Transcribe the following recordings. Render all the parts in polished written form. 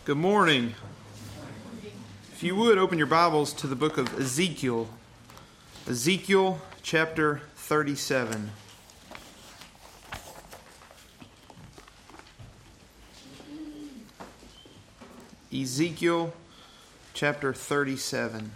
Good morning. If you would, open your Bibles to the book of Ezekiel. Ezekiel chapter 37. Ezekiel chapter 37.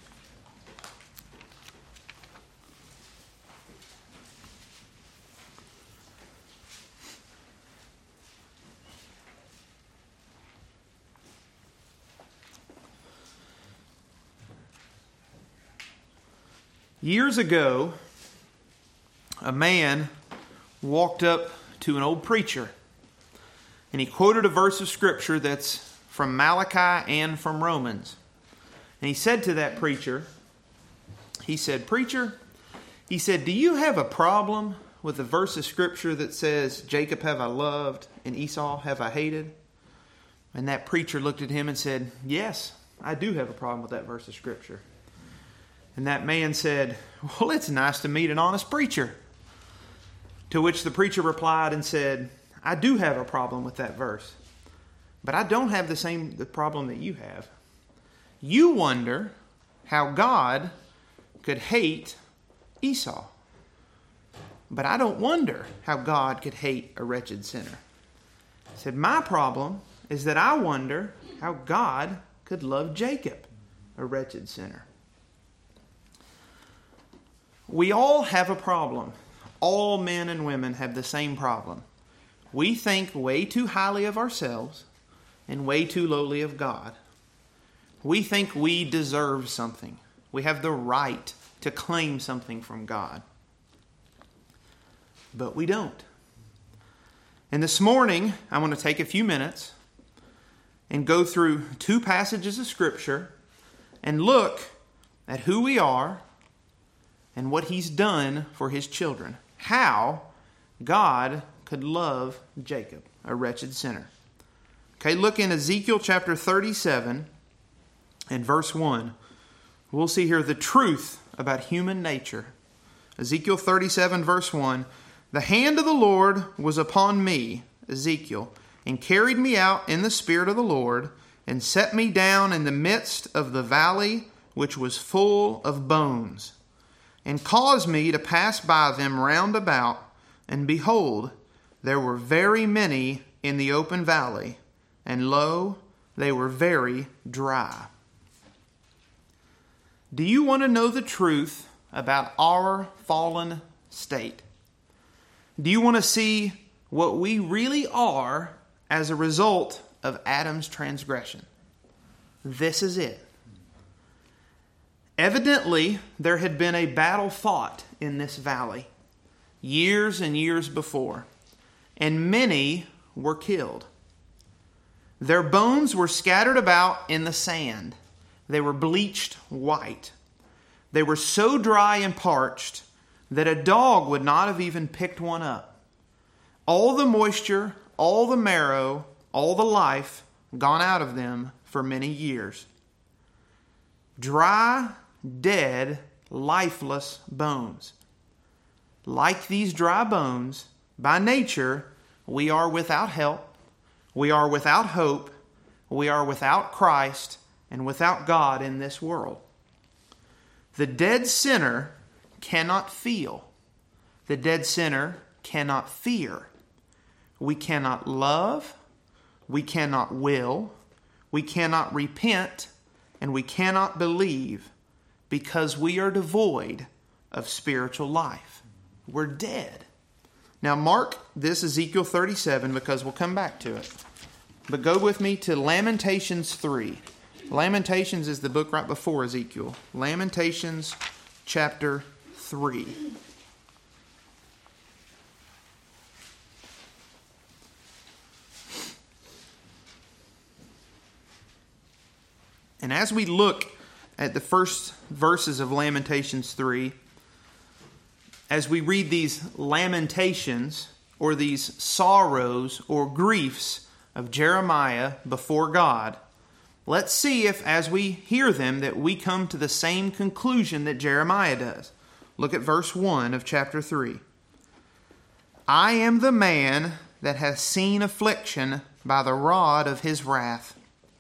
Years ago, a man walked up to an old preacher, and he quoted a verse of Scripture that's from Malachi and from Romans. And he said to that preacher, he said, "Preacher," he said, "do you have a problem with the verse of Scripture that says, 'Jacob have I loved and Esau have I hated'?" And that preacher looked at him and said, "Yes, I do have a problem with that verse of Scripture." And that man said, "Well, it's nice to meet an honest preacher." To which the preacher replied and said, "I do have a problem with that verse, but I don't have the problem that you have. You wonder how God could hate Esau, but I don't wonder how God could hate a wretched sinner." He said, "My problem is that I wonder how God could love Jacob, a wretched sinner." We all have a problem. All men and women have the same problem. We think way too highly of ourselves and way too lowly of God. We think we deserve something. We have the right to claim something from God. But we don't. And this morning, I want to take a few minutes and go through two passages of Scripture and look at who we are and what He's done for His children. How God could love Jacob, a wretched sinner. Okay, look in Ezekiel chapter 37 and verse 1. We'll see here the truth about human nature. Ezekiel 37 verse 1. "The hand of the Lord was upon me," Ezekiel, "and carried me out in the Spirit of the Lord, and set me down in the midst of the valley which was full of bones, and caused me to pass by them round about, and behold, there were very many in the open valley, and lo, they were very dry." Do you want to know the truth about our fallen state? Do you want to see what we really are as a result of Adam's transgression? This is it. Evidently, there had been a battle fought in this valley years and years before, and many were killed. Their bones were scattered about in the sand. They were bleached white. They were so dry and parched that a dog would not have even picked one up. All the moisture, all the marrow, all the life gone out of them for many years. Dry, dead, lifeless bones. Like these dry bones, by nature, we are without help, we are without hope, we are without Christ, and without God in this world. The dead sinner cannot feel. The dead sinner cannot fear. We cannot love, we cannot will, we cannot repent, and we cannot believe, because we are devoid of spiritual life. We're dead. Now mark this Ezekiel 37 because we'll come back to it. But go with me to Lamentations 3. Lamentations is the book right before Ezekiel. Lamentations chapter 3. And as we look at the first verses of Lamentations 3, as we read these lamentations or these sorrows or griefs of Jeremiah before God, let's see if as we hear them that we come to the same conclusion that Jeremiah does. Look at verse 1 of chapter 3. "I am the man that hath seen affliction by the rod of his wrath.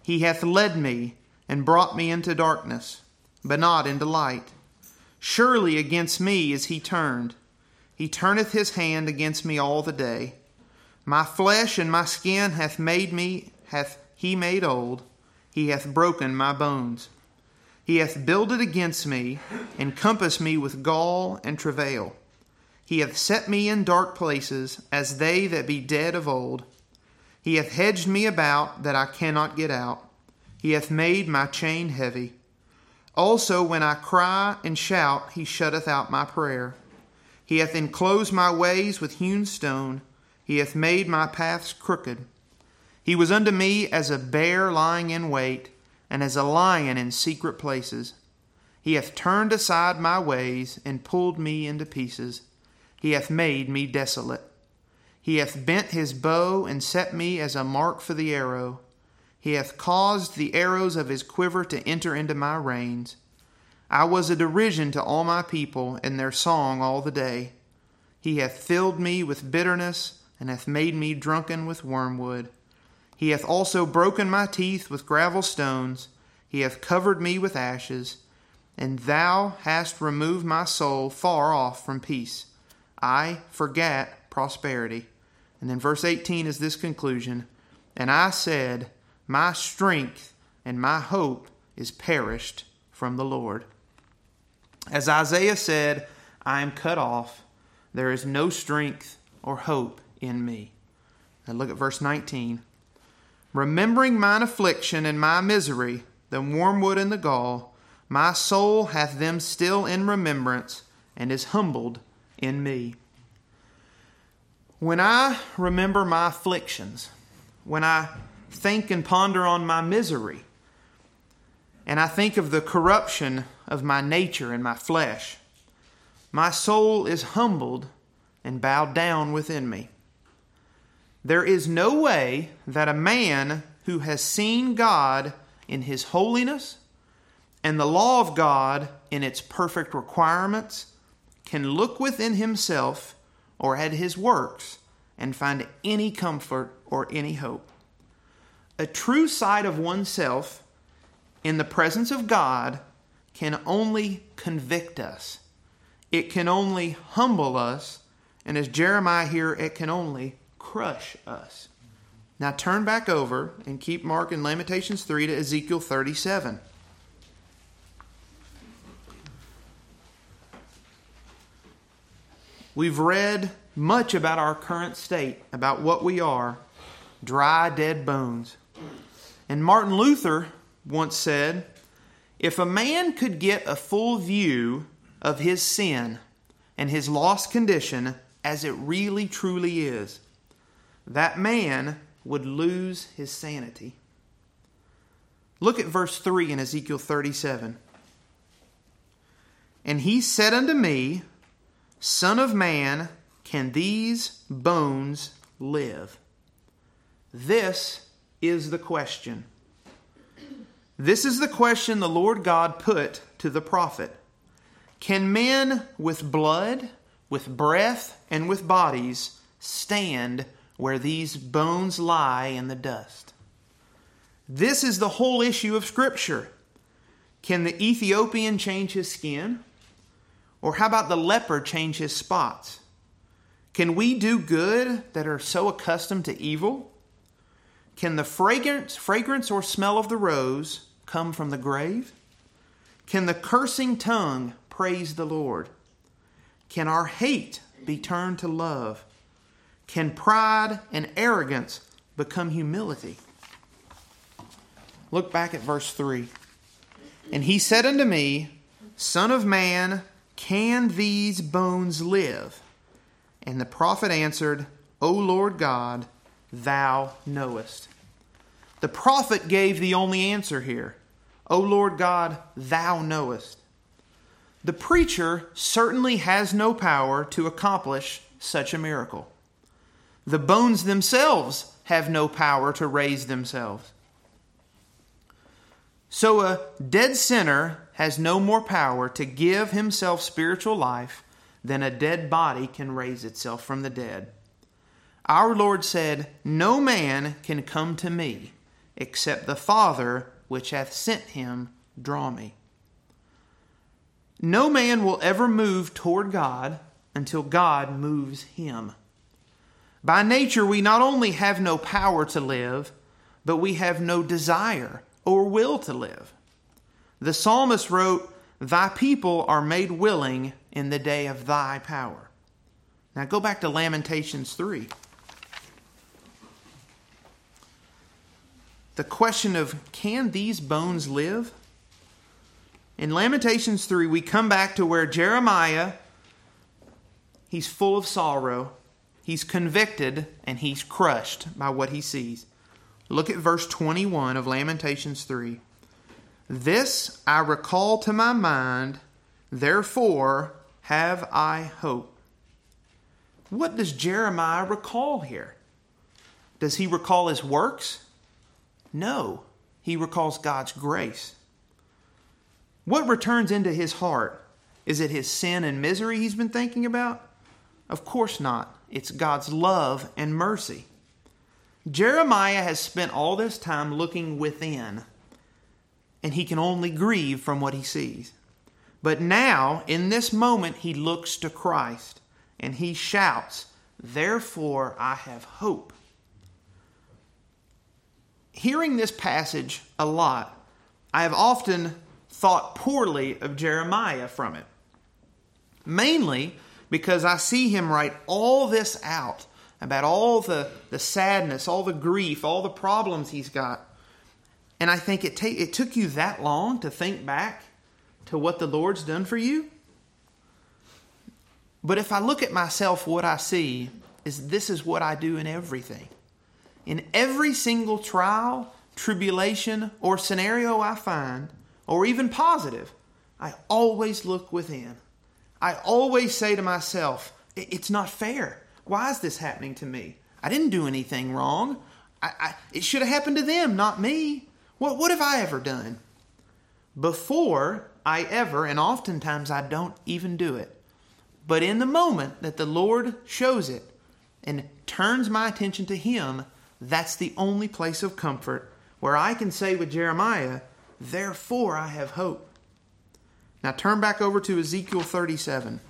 He hath led me and brought me into darkness, but not into light. Surely against me is he turned. He turneth his hand against me all the day. My flesh and my skin hath he made old. He hath broken my bones. He hath builded against me, and compassed me with gall and travail. He hath set me in dark places, as they that be dead of old. He hath hedged me about, that I cannot get out. He hath made my chain heavy. Also when I cry and shout, he shutteth out my prayer. He hath enclosed my ways with hewn stone. He hath made my paths crooked. He was unto me as a bear lying in wait, and as a lion in secret places. He hath turned aside my ways, and pulled me into pieces. He hath made me desolate. He hath bent his bow, and set me as a mark for the arrow. He hath caused the arrows of his quiver to enter into my reins. I was a derision to all my people, and their song all the day. He hath filled me with bitterness, and hath made me drunken with wormwood. He hath also broken my teeth with gravel stones. He hath covered me with ashes. And thou hast removed my soul far off from peace. I forgat prosperity. And then verse 18 is this conclusion. And I said, my strength and my hope is perished from the Lord. As Isaiah said, I am cut off. There is no strength or hope in me. Now look at verse 19. Remembering mine affliction and my misery, the wormwood and the gall, my soul hath them still in remembrance, and is humbled in me. When I remember my afflictions, when I think and ponder on my misery, and I think of the corruption of my nature and my flesh, my soul is humbled and bowed down within me. There is no way that a man who has seen God in his holiness and the law of God in its perfect requirements can look within himself or at his works and find any comfort or any hope. A true sight of oneself in the presence of God can only convict us. It can only humble us, and as Jeremiah here, it can only crush us. Now turn back over and keep marking Lamentations 3 to Ezekiel 37. We've read much about our current state, about what we are, dry, dead bones. And Martin Luther once said, if a man could get a full view of his sin and his lost condition as it really truly is, that man would lose his sanity. Look at verse 3 in Ezekiel 37. And he said unto me, Son of man, can these bones live? This is the question. This is the question the Lord God put to the prophet. Can men with blood, with breath, and with bodies stand where these bones lie in the dust? This is the whole issue of Scripture. Can the Ethiopian change his skin? Or how about the leper change his spots? Can we do good that are so accustomed to evil? Can the fragrance or smell of the rose come from the grave? Can the cursing tongue praise the Lord? Can our hate be turned to love? Can pride and arrogance become humility? Look back at verse 3. And he said unto me, Son of man, can these bones live? And the prophet answered, O Lord God, thou knowest. The prophet gave the only answer here. O Lord God, thou knowest. The preacher certainly has no power to accomplish such a miracle. The bones themselves have no power to raise themselves. So a dead sinner has no more power to give himself spiritual life than a dead body can raise itself from the dead. Our Lord said, No man can come to me except the Father which hath sent him draw me. No man will ever move toward God until God moves him. By nature, we not only have no power to live, but we have no desire or will to live. The psalmist wrote, "Thy people are made willing in the day of thy power." Now go back to Lamentations 3. The question of, can these bones live? In Lamentations 3, we come back to where Jeremiah, he's full of sorrow, he's convicted, and he's crushed by what he sees. Look at verse 21 of Lamentations 3. "This I recall to my mind, therefore have I hope." What does Jeremiah recall here? Does he recall his works? No, he recalls God's grace. What returns into his heart? Is it his sin and misery he's been thinking about? Of course not. It's God's love and mercy. Jeremiah has spent all this time looking within, and he can only grieve from what he sees. But now, in this moment, he looks to Christ, and he shouts, "Therefore I have hope." Hearing this passage a lot, I have often thought poorly of Jeremiah from it. Mainly because I see him write all this out about all the sadness, all the grief, all the problems he's got. And I think it took you that long to think back to what the Lord's done for you? But if I look at myself, what I see is this is what I do in everything. In every single trial, tribulation, or scenario I find, or even positive, I always look within. I always say to myself, it's not fair. Why is this happening to me? I didn't do anything wrong. It should have happened to them, not me. What have I ever done? Before I ever, and oftentimes I don't even do it, but in the moment that the Lord shows it and turns my attention to Him, that's the only place of comfort where I can say with Jeremiah, "Therefore I have hope." Now turn back over to Ezekiel 37.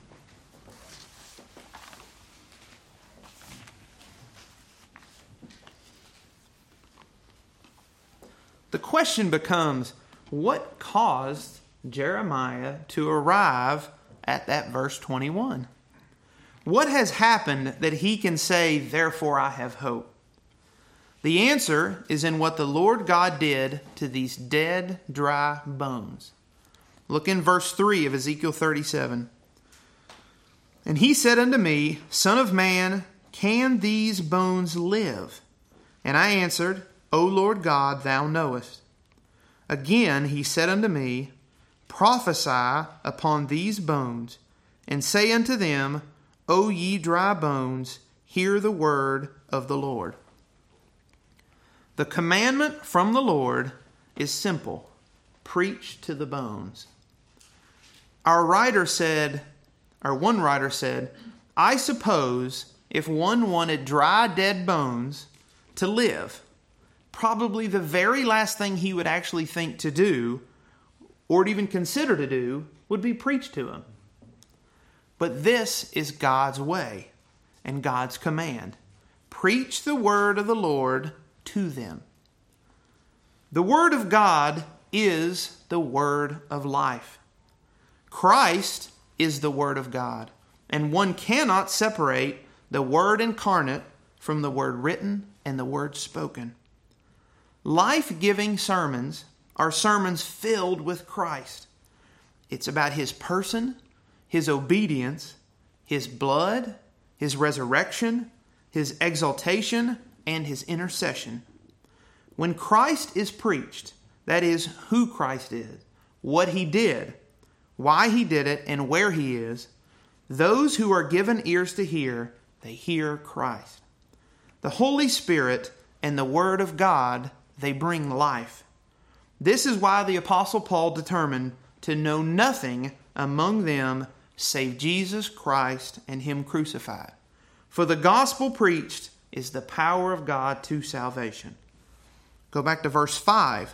The question becomes, what caused Jeremiah to arrive at that verse 21? What has happened that he can say, "Therefore I have hope"? The answer is in what the Lord God did to these dead, dry bones. Look in verse 3 of Ezekiel 37. "And he said unto me, Son of man, can these bones live? And I answered, O Lord God, thou knowest. Again he said unto me, Prophesy upon these bones, and say unto them, O ye dry bones, hear the word of the Lord." The commandment from the Lord is simple. Preach to the bones. One writer said, I suppose if one wanted dry, dead bones to live, probably the very last thing he would actually think to do, or even consider to do, would be preach to them. But this is God's way and God's command. Preach the word of the Lord to them. The word of God is the word of life. Christ is the word of God, and one cannot separate the word incarnate from the word written and the word spoken. Life-giving sermons are sermons filled with Christ. It's about His person, His obedience, His blood, His resurrection, His exaltation, and His intercession. When Christ is preached, that is who Christ is, what He did, why He did it, and where He is, those who are given ears to hear, they hear Christ. The Holy Spirit and the Word of God, they bring life. This is why the Apostle Paul determined to know nothing among them save Jesus Christ and Him crucified. For the gospel preached is the power of God to salvation. Go back to verse 5.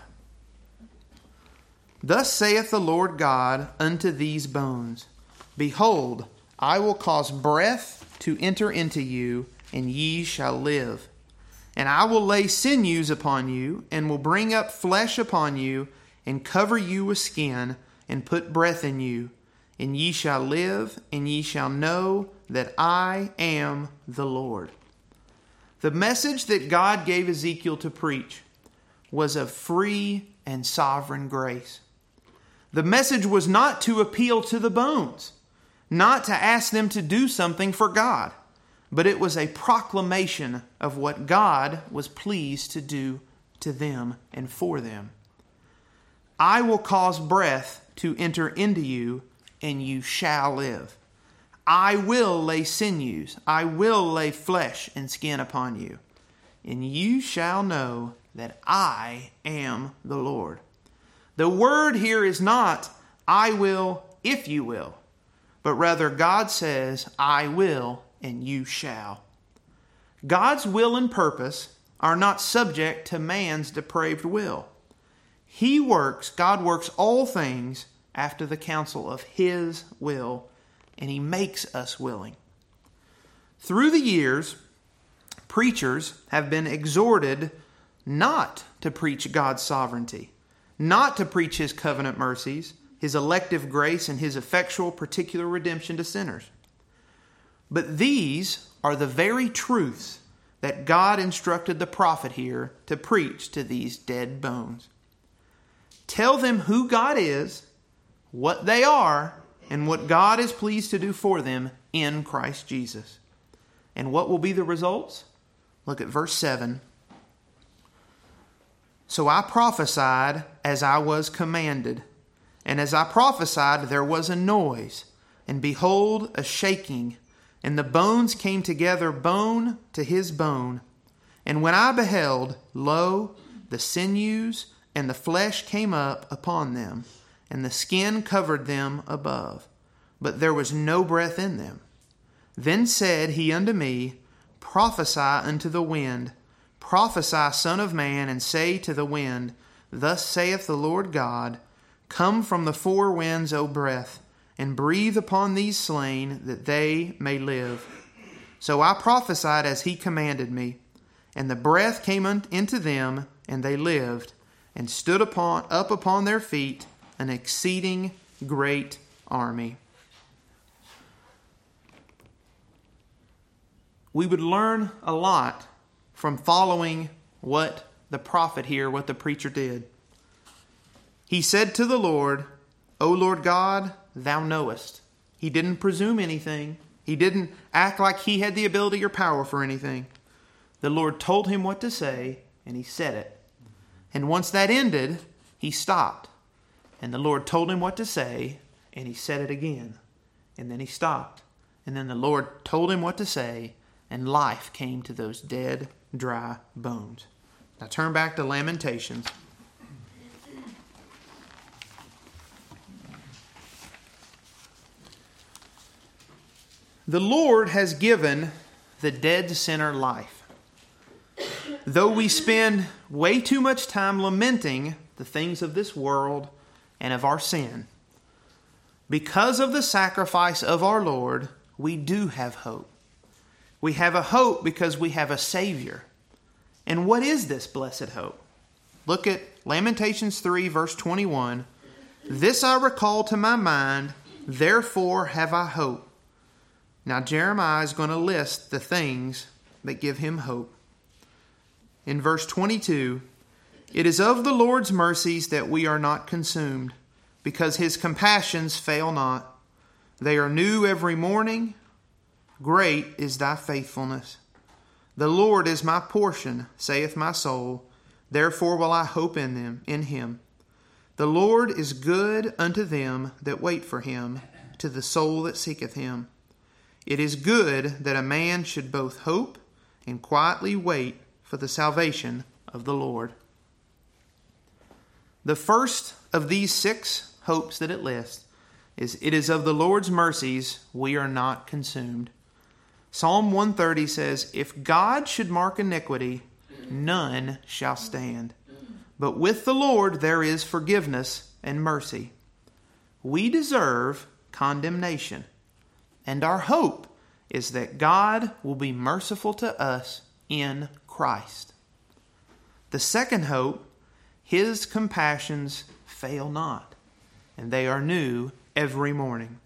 Thus saith the Lord God unto these bones, Behold, I will cause breath to enter into you, and ye shall live. And I will lay sinews upon you, and will bring up flesh upon you, and cover you with skin, and put breath in you. And ye shall live, and ye shall know that I am the Lord. The message that God gave Ezekiel to preach was of free and sovereign grace. The message was not to appeal to the bones, not to ask them to do something for God, but it was a proclamation of what God was pleased to do to them and for them. I will cause breath to enter into you, and you shall live. I will lay sinews, I will lay flesh and skin upon you, and you shall know that I am the Lord. The word here is not, I will if you will, but rather God says, I will and you shall. God's will and purpose are not subject to man's depraved will. God works all things after the counsel of His will, and He makes us willing. Through the years, preachers have been exhorted not to preach God's sovereignty, not to preach His covenant mercies, His elective grace, and His effectual particular redemption to sinners. But these are the very truths that God instructed the prophet here to preach to these dead bones. Tell them who God is, what they are, and what God is pleased to do for them in Christ Jesus. And what will be the results? Look at verse 7. So I prophesied as I was commanded, and as I prophesied there was a noise, and behold, a shaking, and the bones came together, bone to his bone. And when I beheld, lo, the sinews and the flesh came up upon them, and the skin covered them above, but there was no breath in them. Then said he unto me, Prophesy unto the wind, prophesy, Son of man, and say to the wind, Thus saith the Lord God, Come from the four winds, O breath, and breathe upon these slain, that they may live. So I prophesied as he commanded me, and the breath came into them, and they lived, and stood up upon their feet, an exceeding great army. We would learn a lot from following what the prophet here, what the preacher did. He said to the Lord, O Lord God, Thou knowest. He didn't presume anything. He didn't act like he had the ability or power for anything. The Lord told him what to say, and he said it. And once that ended, he stopped. And the Lord told him what to say, and he said it again. And then he stopped. And then the Lord told him what to say, and life came to those dead, dry bones. Now turn back to Lamentations. The Lord has given the dead sinner life. Though we spend way too much time lamenting the things of this world and of our sin, because of the sacrifice of our Lord, we do have hope. We have a hope because we have a Savior. And what is this blessed hope? Look at Lamentations 3, verse 21. This I recall to my mind, therefore have I hope. Now Jeremiah is going to list the things that give him hope. In verse 22, it is of the Lord's mercies that we are not consumed, because his compassions fail not. They are new every morning. Great is thy faithfulness. The Lord is my portion, saith my soul. Therefore will I hope in him. The Lord is good unto them that wait for him, to the soul that seeketh him. It is good that a man should both hope and quietly wait for the salvation of the Lord. The first of these 6 hopes that it lists is, it is of the Lord's mercies we are not consumed. Psalm 130 says, If God should mark iniquity, none shall stand. But with the Lord there is forgiveness and mercy. We deserve condemnation, and our hope is that God will be merciful to us in Christ. The second hope, His compassions fail not, and they are new every morning.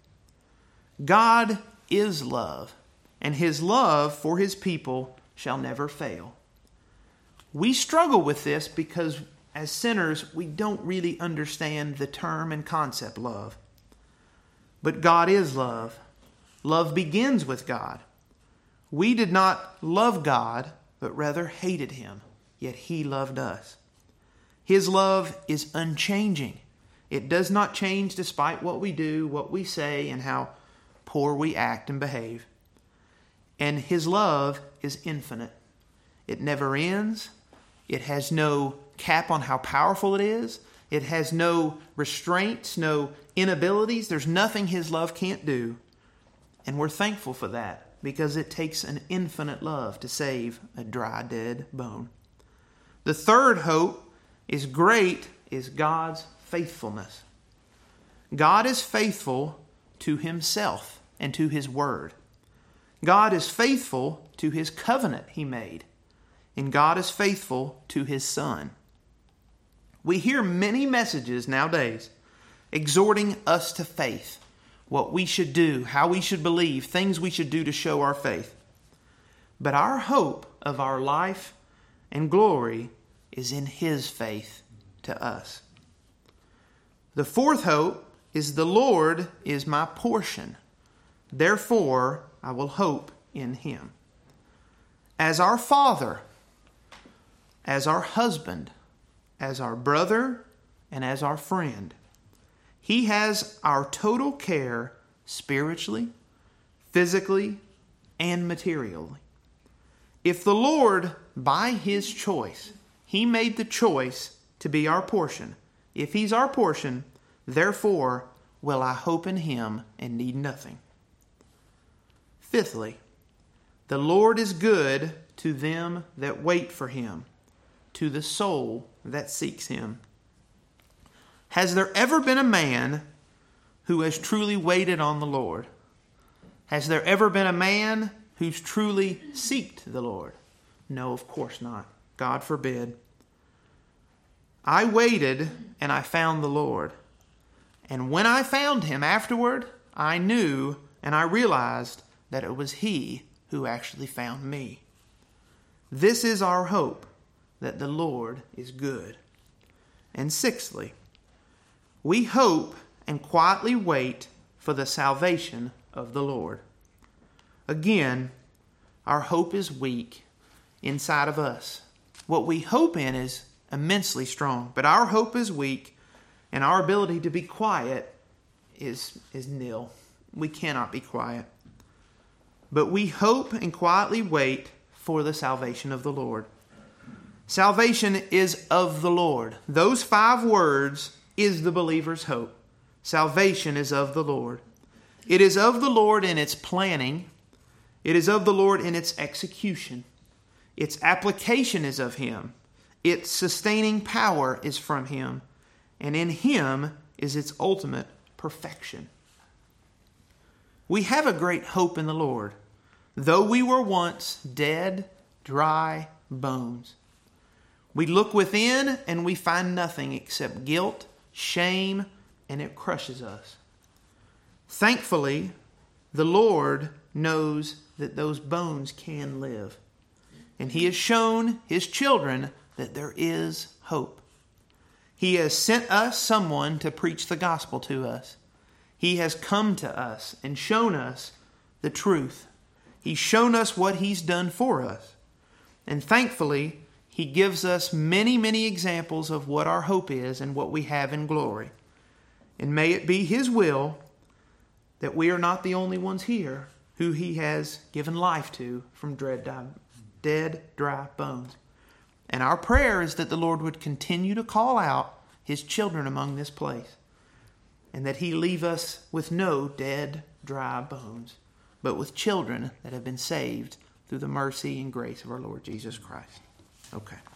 God is love, and His love for His people shall never fail. We struggle with this because as sinners, we don't really understand the term and concept love. But God is love. Love begins with God. We did not love God, but rather hated Him, yet He loved us. His love is unchanging. It does not change despite what we do, what we say, and how poor we act and behave. And His love is infinite. It never ends. It has no cap on how powerful it is. It has no restraints, no inabilities. There's nothing His love can't do. And we're thankful for that because it takes an infinite love to save a dry, dead bone. The third hope is great is God's faithfulness. God is faithful to Himself and to His Word. God is faithful to His covenant He made. And God is faithful to His Son. We hear many messages nowadays exhorting us to faith, what we should do, how we should believe, things we should do to show our faith. But our hope of our life and glory is in His faith to us. The fourth hope is the Lord is my portion. Therefore, I will hope in Him. As our Father, as our husband, as our brother, and as our friend, He has our total care spiritually, physically, and materially. If the Lord, by His choice, He made the choice to be our portion. If He's our portion, therefore will I hope in Him and need nothing. Fifthly, the Lord is good to them that wait for Him, to the soul that seeks Him. Has there ever been a man who has truly waited on the Lord? Has there ever been a man who's truly seeked the Lord? No, of course not. God forbid. I waited and I found the Lord. And when I found Him afterward, I knew and I realized that it was He who actually found me. This is our hope, that the Lord is good. And sixthly, we hope and quietly wait for the salvation of the Lord. Again, our hope is weak inside of us. What we hope in is immensely strong, but our hope is weak, and our ability to be quiet is nil. We cannot be quiet. But we hope and quietly wait for the salvation of the Lord. Salvation is of the Lord. Those 5 words is the believer's hope. Salvation is of the Lord. It is of the Lord in its planning. It is of the Lord in its execution. Its application is of Him. Its sustaining power is from Him. And in Him is its ultimate perfection. We have a great hope in the Lord, though we were once dead, dry bones. We look within and we find nothing except guilt, shame, and it crushes us. Thankfully, the Lord knows that those bones can live. And He has shown His children that there is hope. He has sent us someone to preach the gospel to us. He has come to us and shown us the truth. He's shown us what He's done for us. And thankfully, He gives us many, many examples of what our hope is and what we have in glory. And may it be His will that we are not the only ones here who He has given life to from dead, dry bones. And our prayer is that the Lord would continue to call out His children among this place, and that He leave us with no dead, dry bones, but with children that have been saved through the mercy and grace of our Lord Jesus Christ. Okay.